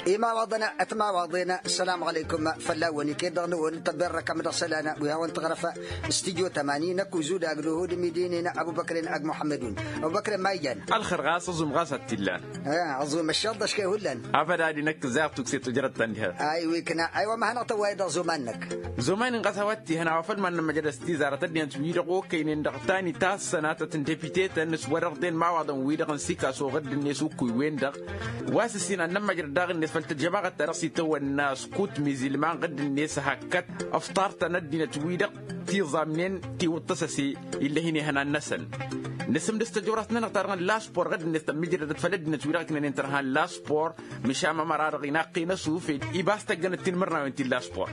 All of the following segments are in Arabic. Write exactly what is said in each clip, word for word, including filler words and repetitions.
إما وضنا أتما وضينا السلام عليكم فلاوني كده نقول تبرر كم رسلنا ويا وانت غرفة استديو ثمانين كوزود أجلوه دميديننا أبو بكر أج محمدون أبو بكر ما يجان الخرغاس أظم غاسة تلا آه أظم الشرطة شكله هلن أبدا دينك زاق تكسيت جرت تنها أيوة كنا أيوة ما هنا طويل زمانك زمان قصوتي هنا وفل من مجلس تيزارة تدين تبير قوكين إن تاس سنة تنتبيتات الناس ورقدين ما وضن ويدقن سيكا سو غد الناس وكوي وين دق واسسين أنما جرداغ الناس فلتجمع الترسي تو الناس كوت ميزيل ما غد الناس هكت أفطار تندين تويدق تي ضامنين تي وتصسي اللي هني هنا النسل نسم دستجورتنا نقدر لا سبور غد الناس مجرد فلدنا تويدق كنا ننترها لا سبور مشام مرار غناقي نسوفي إباستجن التنمرنا وانتي لا سبور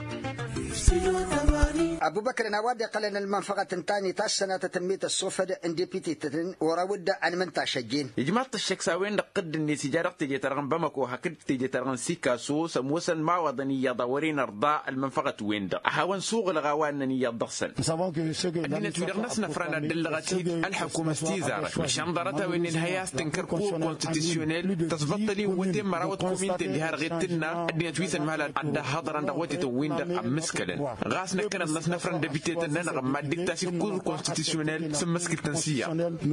أبو بكر نوادي قال أن المنفقة تاني تاس سنة تنمية الصفر اندي بيتي تتن وراود أن من تاشجين إجماع الشكساوين قد الناس سجارة تيجي ترغن بمكو هكذا تيجي ترغن سيكاسو سموسن ما وضنية دورين أرضاء المنفقة ويندا أحاول سوق الغوان نية ضخسن أدينا تودر نسنا فرنا دلغتي الحكومة استيزارة مشان ضرطة وين الهياس تنكر كو كونستيتيونيل تثبطني وتم مراوت كومينت اللي هرغتنا أدينا تويسن مالا عند حضر عند غوتي تويندا مسكلن غاسنا كنا نسنا فرنا دبيتي ننا غما ديكتاتيف كو كونستيتيونيل سمسك تنسيا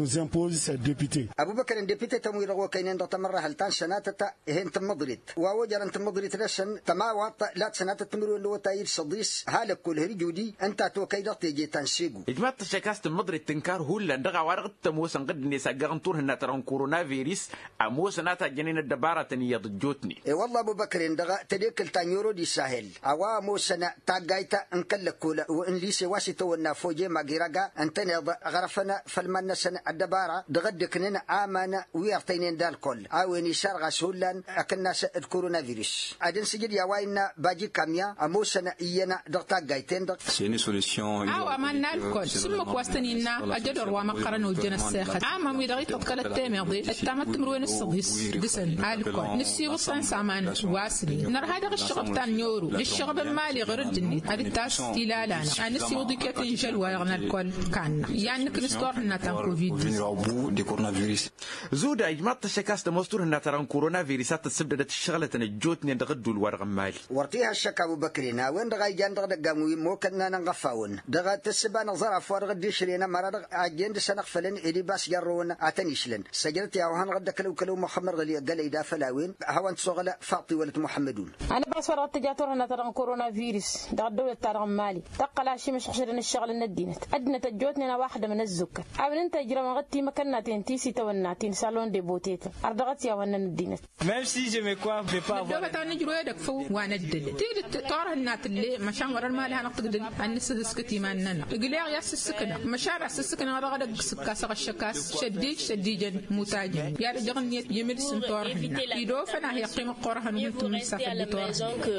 أبو بكر دبيتي تمويل غو كاينين تمر هل تان سنات هين تمضريت ووجر انت مضريت لسن تماوات لا سنات تمر اللي تاير صديس هالك كل هرجودي انت تو كيدا تيجي تنسيغو اجماع الشكاست مضريت تنكار هو لندغا ورغ تموسن قد نسا غنطور هنا ترون كورونا فيروس اموسنات جنين الدباره تنيه ضجوتني اي والله ابو بكر اندغا تديك التانيورو دي ساهل اوا موسنا تاغايتا انكلكولا وان ليسي واسيتو فوجي ماغيراغا انتني غرفنا فالمن سنه الدباره دغدكننا امانه ويرتينين دالكل اويني شرغ سولان اكنا الكورونا فيروس ادن سجد يا واينا باجي كاميا اموسنا اينا دغتا غايتين دغ سيني سوليسيون او امنا الكل سمك واستنينا اجدر وما قرن وجنا الساخت اما ميدغي تقلت تيمضي التامت تمروين الصديس دسن الكل نسي وصن سامان واسلي نر هذا الشغب تاع نيورو للشغب المالي غير الدنيا هذه التاس تلالانا نسي وديك تنجل ويغنا الكل كان يعني كنستور نتا كوفيد دي كورونا فيروس زودا اجماع الشكاست مستور هنا ترى كورونا فيروسات السبدة الشغلة تنجوتني دغدو الورق مالي ورتيها الشكا ابو بكرنا وين دغاي جان دغدغاموي مو كنا نغفاون دغا تسبا نظر فورغ ديشرينا مراد اجند سنغفلن ادي باس جرون اتنيشلن سجلت يا وهن غد كلو كلو محمد غلي قال اذا فلاوين هون صغلا فاطي ولد محمدون انا بس ورت جاتور هنا ترى كورونا فيروس دغدو ترى مالي تقلا شي مش خشرن الشغل الندينت ادنا تجوتني انا واحده من الزكه او انت جرى غتي مكنا تنتيسي توناتين صالون دي بوتيت ارضغت يا ون الدينت même si je me coiffe je pas avoir دوبا نجرو يدك فو وانا الدل تيجي طار النات اللي مشان ورا المال انا تقدر الناس سكتي ماننا يقول يا السكنه مشارع السكنه رغد سكاس الشكاس شديج شديجا متاجن يا رجل يمد سنتور يدو فانا هي قيمه قرها نمت من سافه دور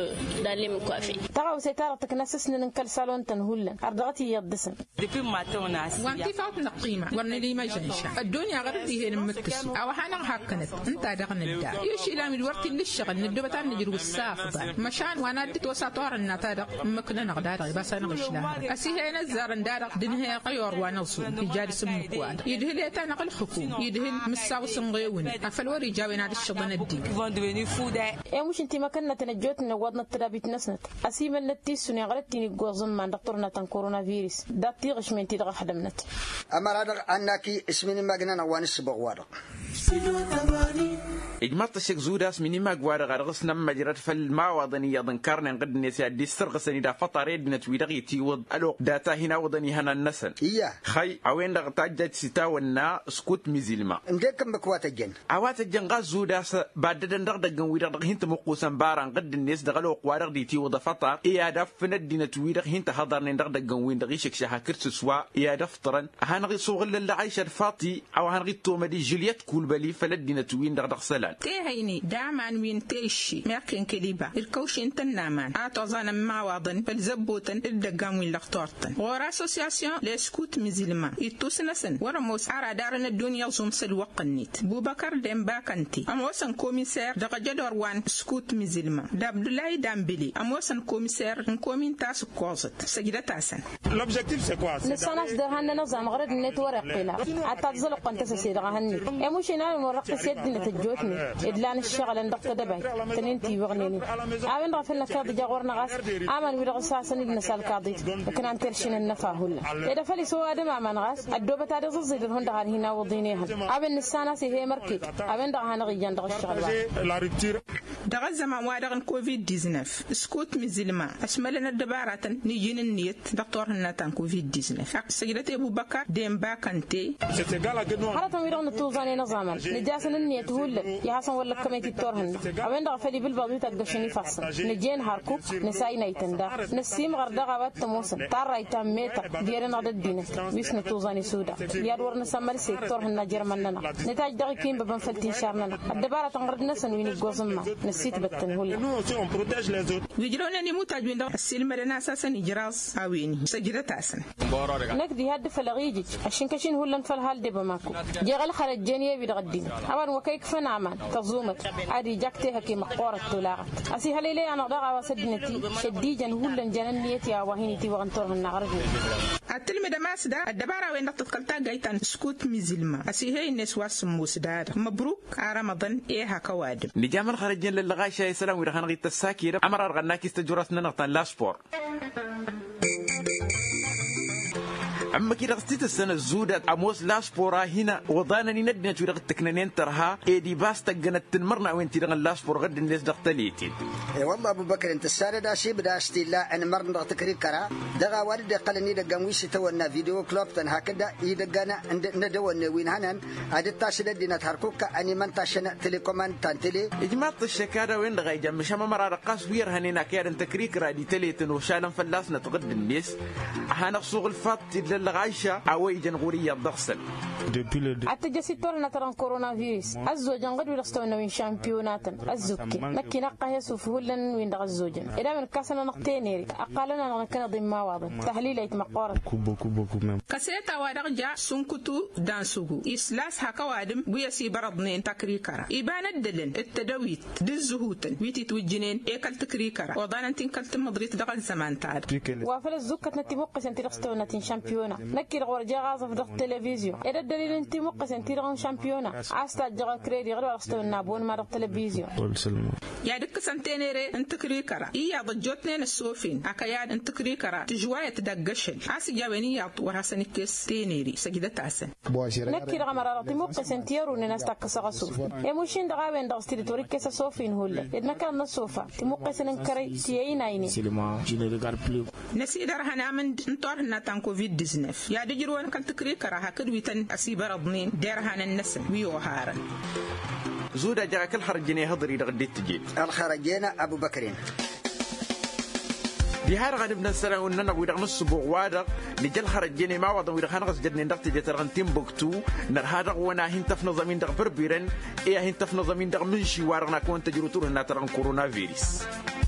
تراو ستاره تكنسسن نكل صالون تنهل ارضغت يدسن depuis matin on a assis وانت فاوتنا قيمه ورني لي ما جنشا الدنيا غير هي المكس او حنا هكنت انت دغن الدا يشي لام الورتي للشغل ندو بتاع نجرو السافه مشان وانا ادت وساطور النتا مكنا نقدر بس انا غشلا اسي هي نزار ندار دنيا قيور وانا وصو يجاري سم كواد يدهل يتا نقل حكوم يدهل مساو سمغيون افل وري جاوينا الشغل ندي يا مش انت مكنا تنجوت نودنا ترابيت نسنت اسي من التيسوني غلطتني غوزم ما دكتورنا تن كورونا فيروس دا تيغش من تيغ خدمنت اما رادق انك اسمي ماغنا وانس بغوار إجماع الشيخ زوداس مني ما جوار غرقصنا مجرد فالما وضني يضن كارن قد نسي دي سرقسني دا فطريد نتويدغي تيوض ألو داتا هنا وضني هنا النسن إياه خي عوين دغتاجت ستا ونا سكوت ميزيلما نديكم بكوات الجن عوات الجن غاز زوداس بعد دندغ دغن ويدغ هنت مقوسا باران قد الناس دغلو قوارغ دي تيوض فطر إيا دفن دي نتويدغ هنت حضر ندغ دغن وين دغي شكشها كرت سوا إيا دفترن هنغي صوغل اللي عايشة الفاطي أو هنغي تومدي جوليت كولبلي فلدي نتوين دغ دغسلان هيني دعمان وين تيشي ماكن كليبا الكوش انت النامان اتوزانا معوضن فالزبوتن الدقام وين لختورتن ورا اسوسياسيون لسكوت مزيلما يتوسنسن ورموس على دارنا الدنيا زومسل وقنيت بوبكر دمباكنتي اموسن كوميسير دغ جدور وان سكوت مزيلما دابد الله دامبلي اموسن كوميسير كومين تاس كوزت سجده تاسن l'objectif c'est quoi نساناس دهنا نظام غرد نتورق قلا حتى تزلق انت سيدغ هني يا مشينا نورق سيد نتجوتني إدلان الشغل عندك تدبي تنتي وغنيني أبن رافلنا كاضي جاورنا غاس آمن ويرغ ساسن النسال كاضي لكن عن ترشين النفا هلا إذا فلي سوى أدم آمن غاس الدوبة تاريخ زيد الهند عن هنا وضينيها أبن السنة سهي مركي أبن دعانا غيان دغ الشغل دغ زمان وادغن كوفيد تسعطاش سكوت مزلما أشملنا الدبارة نيجين النيت دكتور هناتان كوفيد تسعطاش سيدة أبو بكر ديمبا كانتي حرة ويرغن توزاني نظاما نجاسن النيت هلا يحسن ولا كميتي تورهن أبن دغ فلي بالبعض تقشني فصل نجين هاركو نساي نايتندا نسيم غردا غوات تموسن تارايتا ميتا ديرنا ضد دينه بيسن توزاني سودا يادور نسمر سيكتور هنا جرمننا نتاج دغ كيم ببن فلتين شارنا الدبارة تنغردنا سنويني غوزما نسيت بتن هلا ويجرون أني متاج من دغ السلم لنا أساسا إجراز أويني سجدت أسن نقدي هاد فلغيجي عشان كشين هلا فالهال دبا ماكو جيغل خرج جنيه بيدغدين أبان وكيك فنعمان تزومت عادي جاكتي هكي مقورة تولاغت أسي هليلي أنا دغا وسدنتي شديجا هلا جننيتي أواهينتي وغنطور النغربي التلمي دماس دا الدبارة وين تتقلتا جايتان سكوت مزلما أسي هاي الناس واسموس دار مبروك رمضان إيه هكوادم نجامل خرجين للغاية يا سلام ويرخان غيت الساكير أمر أرغناكي استجورسنا نغطان لاسبور أما كده قصتي السنة الزودة أموس لاسبورا هنا وضانني ندنا تورق التكنين ترها إيدي باس تجنت تنمرنا وين تيران لاسبور غد الناس دقتليتين. إيه والله أبو بكر أنت السنة دا شيء بدأ استيلا أنا مرنا تكرير كرا دعا والد قالني دعا ويش تونا فيديو كلوب تن هكذا يدعانا ندوّن وين هنن عدد تاشد دينا تحركوك أني من تاشنا تليكومان تانتلي. إجماع الشكارة وين دعا جم مش ما مرة رقاص وير هنينا كيرن تكرير كرا دي تليتن وشالن فلاسنا تقد الناس هنقصو الفات الغايشة أوي جنغورية ضغسل. أتجسد تورنا ترى كورونا فيروس الزوجين قد ورستونا من شامبيونات الزوجي نكى نقه يسوف هولن وين دغ الزوجين إذا من كسرنا نقطينيري أقلنا نكنا ضمن واضح تحليل يتمقارن كوبو كوبو كومم كسيتا ودرجة سنكتو دانسوغو إسلاس هكا وادم بيسي برضنين تكريكرا إبان الدلن التدويت دزهوتن ويتي توجنين إيكال تكريكرا وضانا تنكلت مضريت دغ الزمان تعد وافل الزوجة نتي مقص انتي رستونا تين شامبيونا نكير غورجا غاز في التلفزيون إذا الدليل انتي مقص انتي رغم شامبيونا عاستا جغا كريدي غير رستونا بون ما التلفزيون يا دك سنتينيري انت كريكرا إيا ضجوتنين السوفين أكياد انت كريكرا تجوايا تدقشل عاسي جاويني يعطور حسن كيس تينيري سجدت عسن نكير غمرارتي مقص انتي يروني نستاك سغسوف يا موشين دغاوين دغستيري توري كيس سوفين هولا إذا كان نصوفا تمقص ننكري تيين عيني نسي درهنا من انطورنا تان كوفيد تسعطاش يا دجروان كنت كريكرا هكذا ويتن أسيب رضنين درهنا النسن ويوهارن زودا جاء كل خرجني هضري لغدي تجيب الخرجينا أبو بكرين دي هار غادي بنا السنة وننا ويدغ نص بوغوادغ نجل خرجني ما وضع ويدغ خانغس جدني ندغ تجترغن تيمبوكتو نر هادغ ونا هنت في نظامين دغ بربيرن إيه هنت في نظامين دغ منشي وارغنا كون تجرو تور هنا ترغن كورونا فيروس